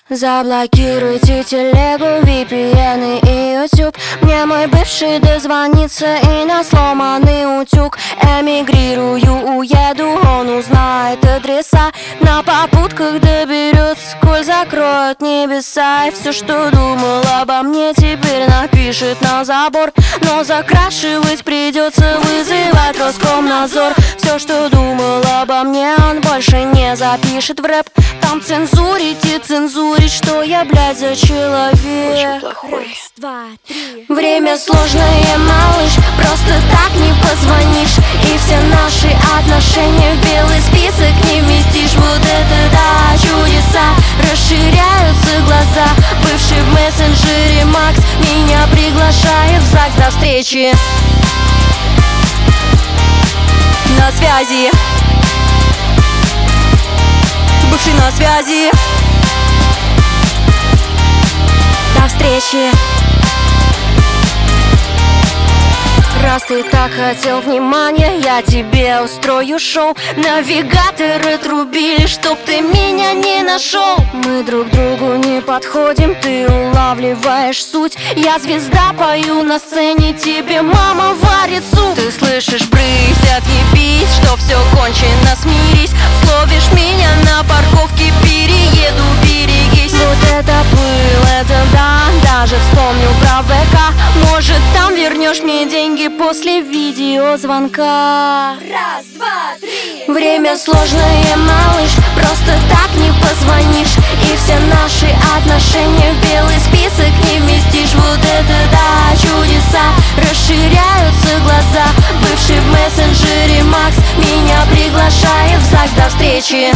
Заблокируйте телегу, VPN и YouTube. Мне мой бывший дозвонится и на сломанный утюг. Эмигрирую, уеду, он узнает адреса. На попутках доберется, коль закроют небеса. И все, что думал обо мне, теперь напишет на забор. Но закрашивать придется, вызывать Роскомнадзор. Все, что думал обо мне, он больше не запишет в рэп. Там цензурить и цензурить, что я, блядь, за человек. Раз, два, три. Время сложное, малыш, просто так не позвонишь. И все наши отношения в белый список не вместишь. Вот это да, чудеса, расширяются глаза. Бывший в мессенджере Макс меня приглашает в ЗАГС до встречи. На связи. Бывший на связи. До встречи. Раз ты так хотел внимания, я тебе устрою шоу. Навигаторы трубили, чтоб ты меня не нашел. Мы друг другу не подходим, ты улавливаешь суть. Я звезда, пою на сцене, тебе мама варит суп. Ты слышишь, брысь, отъебись, что все кончено, смирись. Словишь меня на парковке, перееду, берегись. Вот это был, это да, даже вспомню про ВК. Может, там вернешь мне деньги после видеозвонка. Раз, два, три. Время сложное, малыш, просто так не позвонишь. И все наши отношения в белый список не вместишь. Вот это да, чудеса, расширяются глаза. Бывший в мессенджере Макс меня приглашает в ЗАГС до встречи.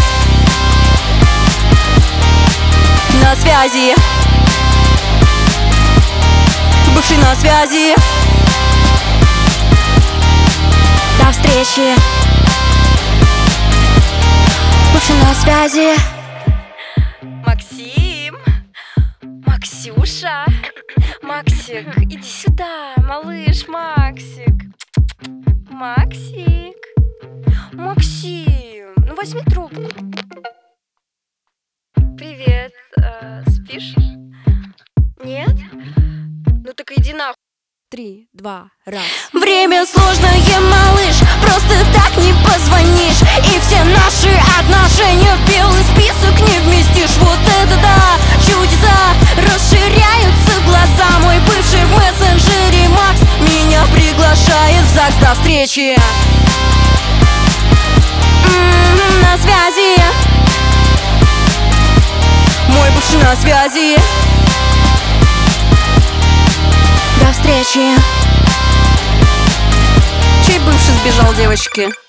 На связи. Бывший на связи. До встречи. Бывший на связи. Максим, Максюша, Максик, иди сюда, малыш, Максик. Максик, Максим, ну возьми трубку. Привет, спишь? Нет? Ну так иди нахуй. 3, 2, 1. Время сложное, малыш, просто так не позвонишь. И все наши отношения в белый список не вместишь. Вот это да, чудеса, расширяются глаза. Мой бывший в мессенджере Макс меня приглашает в ЗАГС до встречи. На связи. Мой бывший на связи. До встречи. Чей бывший сбежал, девочки?